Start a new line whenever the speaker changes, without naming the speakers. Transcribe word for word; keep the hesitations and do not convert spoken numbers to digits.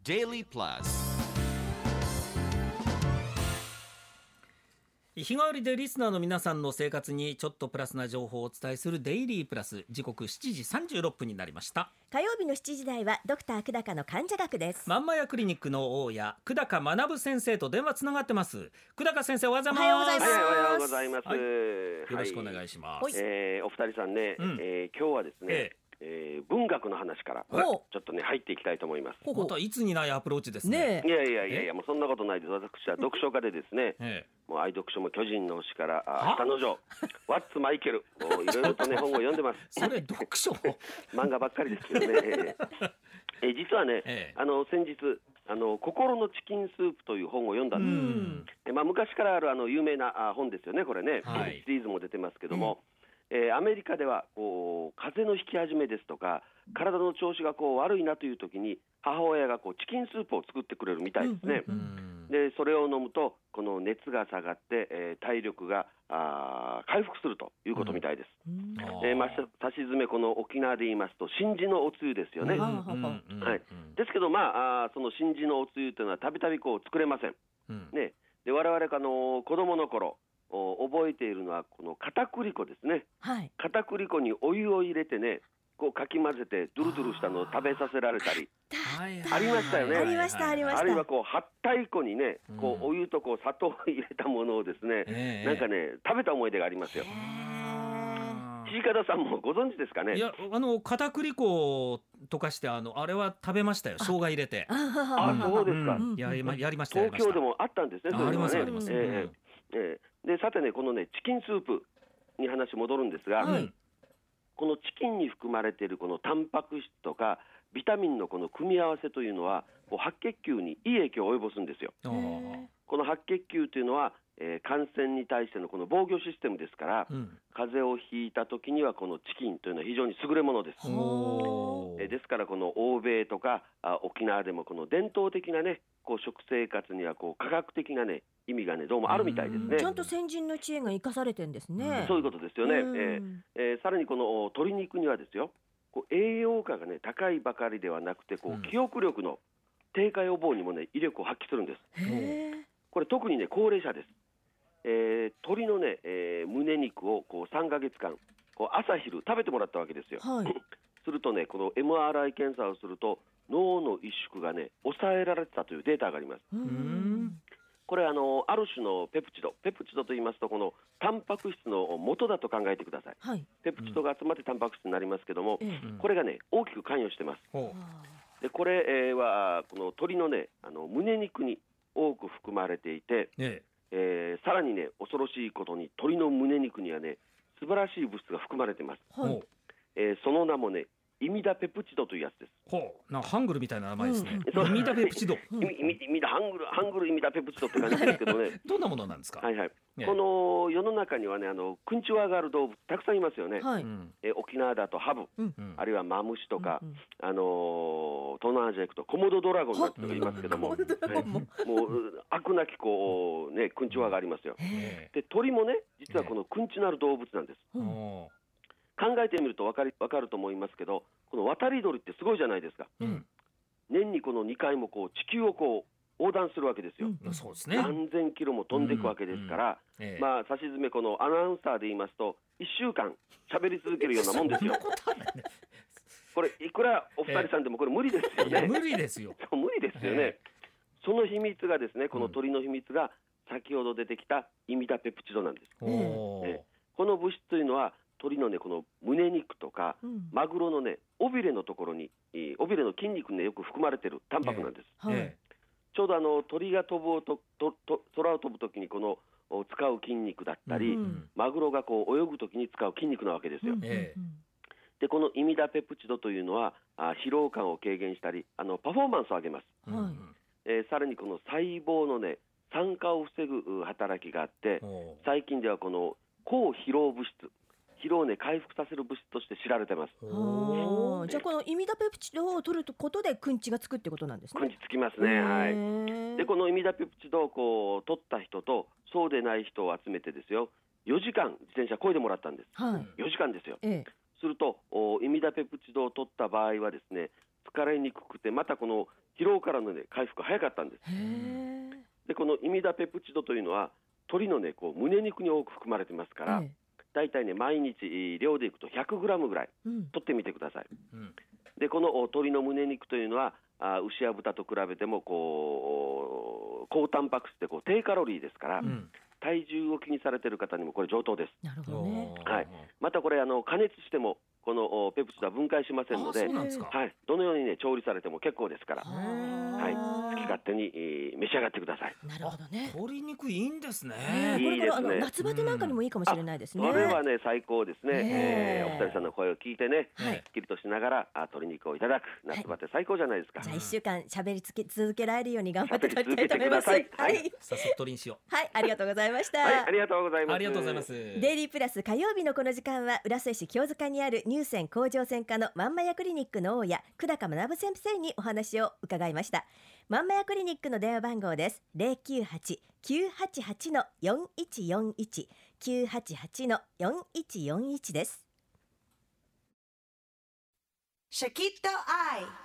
Daily Plus。
日替わりでリスナーの皆さんの生活にちょっとプラスな情報をお伝えするデイリープラス、時刻しちじさんじゅうろっぷんになりました。
火曜日のしちじ台はドクター久高の患者学です。
まんまやクリニックの大家久高学先生と電話つながってます。久高先生、おはようございます。
おはようございます。
はい、おはようございます、
はい、
よ
よろしくお願いします、はい。
えー、お二人さんね、
うん
えー、今日はですね、えーえー、文学の話からちょっとね入っていきたいと思います。
またいつにないアプローチですね。
ね
いやいやいやいや、もうそんなことないです。私は読書家でですね、ええ、もう愛読書も巨人の星から下の城、ワッツマイケル、もういろいろとね本を読んでます。
それ読書
漫画ばっかりですけどね。えー、実はね、ええ、あの先日あの心のチキンスープという本を読んだんです。え、まあ、昔からあるあの有名な本ですよね、これね、はい、シリーズも出てますけども、うん、えー、アメリカではこう風邪のひき始めですとか体の調子がこう悪いなという時に母親がこうチキンスープを作ってくれるみたいですね、うんうん、でそれを飲むとこの熱が下がって、えー、体力があ回復するということみたいです、うん、えーまあ、さしずめこの沖縄で言いますと真珠のおつゆですよね、うんうんうん、はい、ですけど、まあ、あその真珠のおつゆというのはたびたびこう作れません、うんね、で我々あの子供の頃覚えているのはこの片栗粉ですね、はい、片栗粉にお湯を入れてねこうかき混ぜてドゥルドゥルしたのを食べさせられたり あ, ありましたよね。
ありましたありました。
あるいはこうはったい粉にねこうお湯とこう砂糖を入れたものをですね、うん、なんかね食べた思い出がありますよ。土方さんもご存知ですかね。
いや、あの片栗粉溶かしてあのあれは食べましたよ、生姜入れて。
あ、そうですか、
うん、や, やりました。
東京でもあったんですね。それはね、
ありますあります、
えーえー、でさてね、このねチキンスープに話戻るんですが、はい、このチキンに含まれているこのタンパク質とかビタミンのこの組み合わせというのはこう白血球にいい影響を及ぼすんですよ。この白血球というのは、えー、感染に対してのこの防御システムですから、うん、風邪をひいた時にはこのチキンというのは非常に優れものです。えー、ですからこの欧米とかあ沖縄でもこの伝統的なねこう食生活にはこう科学的なね意味がねどうもあるみたいですね。
ちゃんと先人の知恵が生かされてるんですね。
そういうことですよね。えーえー、さらにこの鶏肉にはですよこう栄養価がね高いばかりではなくてこう、うん、記憶力の低下予防にもね威力を発揮するんです。これ特にね高齢者です。えー、鶏のね、えー、胸肉をこうさんかげつかんこう朝昼食べてもらったわけですよ、はい、するとねこの エムアールアイ 検査をすると脳の萎縮がね抑えられてたというデータがあります。うーん、これあのある種のペプチドペプチドと言いますとこのタンパク質の元だと考えてください、はい、ペプチドが集まってタンパク質になりますけども、うん、これがね大きく関与してます、うん、でこれ、えー、はこの鶏のねあの胸肉に多く含まれていて、えええー、さらにね恐ろしいことに鶏の胸肉にはね素晴らしい物質が含まれています、はい、えー、その名もねイミダペプチドというやつです。
ほう、なんかハングルみたいな名前ですね、うん、イミダペプチド、
イミ、イミ、イミダハングルハングルイミダペプチドって感じですけどね
どんなものなんですか。
はいはい、ね、この世の中にはねあの君主ワがある動物たくさんいますよね、はい、えー、沖縄だとハブ、うん、あるいはマムシとか、うん、あのー、東南アジア行くとコモドドラゴンなんていうのがいますけども、ね、もう悪なきこうね君主ワがありますよ。で鳥もね実はこの君主なる動物なんです、うん、考えてみると分かり、分かると思いますけどこの渡り鳥ってすごいじゃないですか、うん、年にこのにかいもこう地球をこう横断するわけですよ、うん、そうですね、何千キロも飛んでいくわけですから、うんうん、ええ、まあさしずめこのアナウンサーで言いますといっしゅうかん喋り続けるようなもんですよこれいくらお二人さんでもこれ無理ですよね、
ええ、無理ですよ
そう無理ですよね、ええ、その秘密がですねこの鳥の秘密が先ほど出てきたイミダペプチドなんです、うん、ええ、この物質というのは鳥のねこの胸肉とか、うん、マグロのね尾びれのところに尾びれの筋肉に、ね、よく含まれているタンパクなんです、えーはい、ちょうどあの鳥が飛ぶととと空を飛ぶときにこの使う筋肉だったり、うん、マグロがこう泳ぐときに使う筋肉なわけですよ、うん、でこのイミダペプチドというのはあ疲労感を軽減したりあのパフォーマンスを上げます、うん、えー、さらにこの細胞のね酸化を防ぐ働きがあって最近ではこの抗疲労物質疲労を、ね、回復させる物質として知られてます。
あ、じゃあこのイミダペプチドを取ることで君地がつくってことなんですね。
君地つきますね、はい、でこのイミダペプチドをこう取った人とそうでない人を集めてですよよじかん自転車漕いでもらったんです、はい、よじかんですよ、ええ、するとイミダペプチドを取った場合はですね疲れにくくて、またこの疲労からの、ね、回復が早かったんです。
へ
でこのイミダペプチドというのは鶏の、ね、こう胸肉に多く含まれてますから、
ええ
だいたいね毎日量でいくとひゃくグラムぐらい
うん
取ってみてください。
うん
でこの鶏の胸肉というのはあ牛や豚と比べてもこう高タンパク質でこう低カロリーですから、
うん
体重を気にされている方にもこれ上等です。
なるほどね。
はいまたこれあの加熱してもこのペプチドは分解しませんの
あ
で、
そうなんですか。
はい、どのように、ね、調理されても結構ですから、
は
はい、好き勝手に、えー召し上がってください。
なるほどね。
鶏肉いいんですね。
ねこれからあの
いいですね
夏バテなんかにもいいかもしれないですね。
それはね最高ですね、
ねえ
えーお二人さんの声を聞いてね、
はい
すっきりとしながらあ鶏肉をいただく夏バテ最高じゃないですか。
じゃあ一週間喋りつけ続けられるように頑張っていただきたいと思います。
喋り続けてください
はい、
早速鶏にしよ
はい、ありがとうございました。
はい、ありがとうございます。
う。ありがとうございます。
デイリープラス火曜日のこの時間は浦添市清塚にある乳腺甲状腺科のまんまやクリニックの大家久高学先生にお話を伺いました。まんまやクリニックの電話番号です。 ゼロきゅうはち きゅうはちはち よんいちよんいち きゅうはちはち よんいちよんいちです。
シャキッとアイ